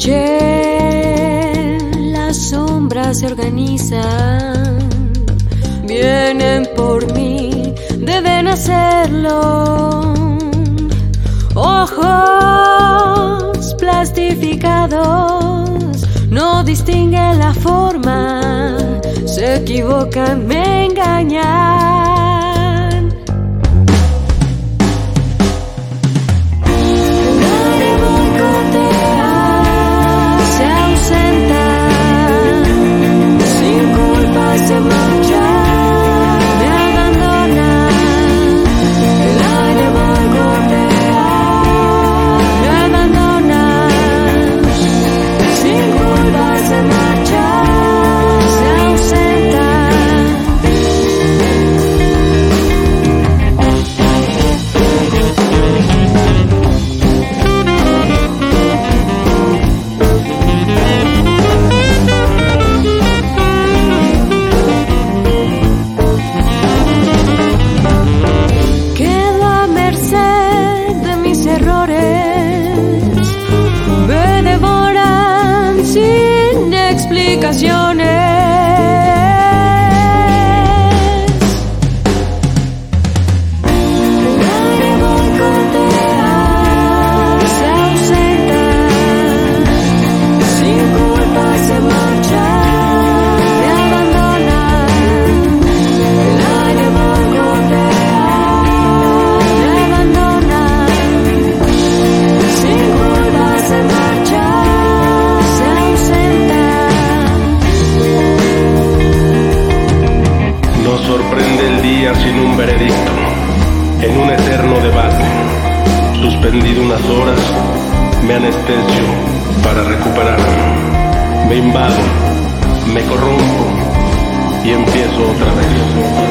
Escuché, las sombras se organizan, vienen por mí, deben hacerlo. Ojos plastificados no distinguen la forma, se equivocan, me engañan. Se marcha, me abandona, el aire boicotea, me abandona, sin culpa se marcha, se ausenta. Me devoran sin explicaciones. El aire boicotea, se ausenta, sin culpa se marcha, me abandona. El aire boicotea, me abandona. Sin culpa se marcha, se ausenta. Nos sorprende el día sin un veredicto, en un eterno debate. Suspendido unas horas, me anestesio para recuperarme. Me invado, me corrompo y empiezo otra vez.